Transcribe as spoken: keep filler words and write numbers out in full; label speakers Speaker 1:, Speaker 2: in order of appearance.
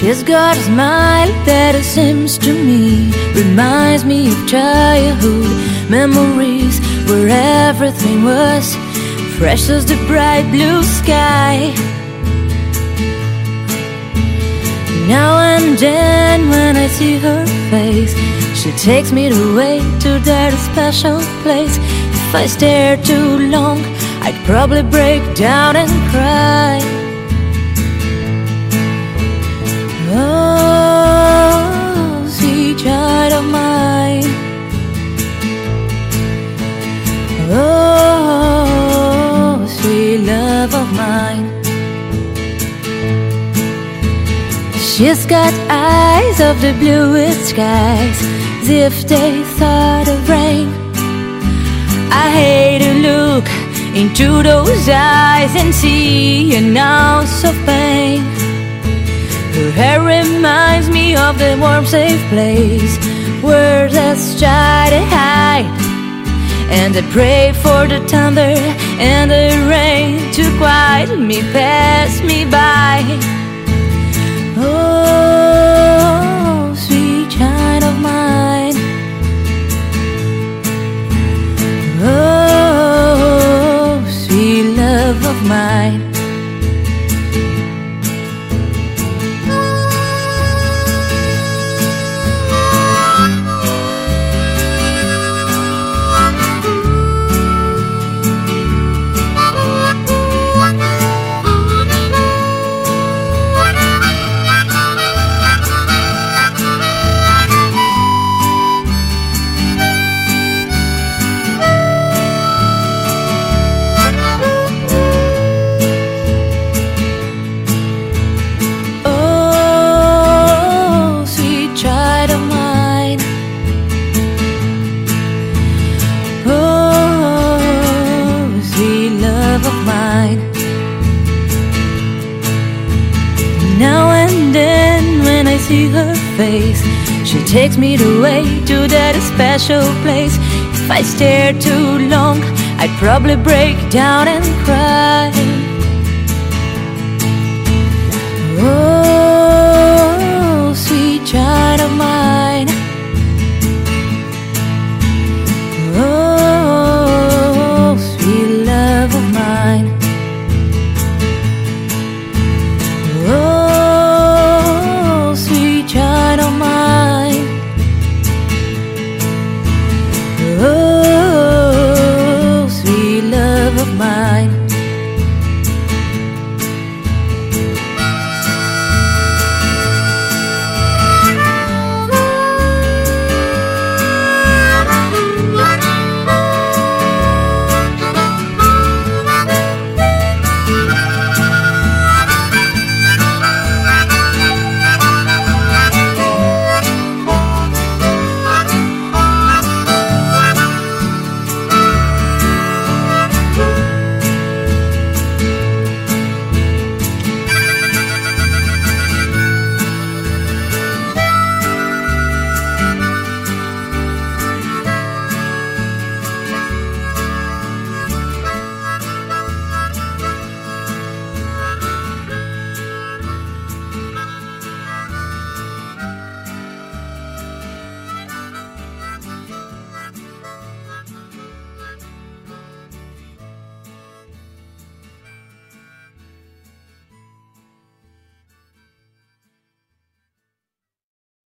Speaker 1: She's got a smile that it seems to me reminds me of childhood memories where everything was fresh as the bright blue sky. Now and then when I see her face, she takes me away to that special place. If I stare too long, I'd probably break down and cry. Oh, sweet child of mine. Oh, sweet love of mine. She's got eyes of the bluest skies, as if they thought of rain. I hate to look into those eyes and see an ounce of pain. Her hair reminds me of the warm, safe place where there's try to hide. And I pray for the thunder and the rain to quiet me, pass me by. Oh, sweet child of mine. Oh, sweet love of mine. Now and then when I see her face, she takes me away to that special place. If I stare too long, I'd probably break down and cry.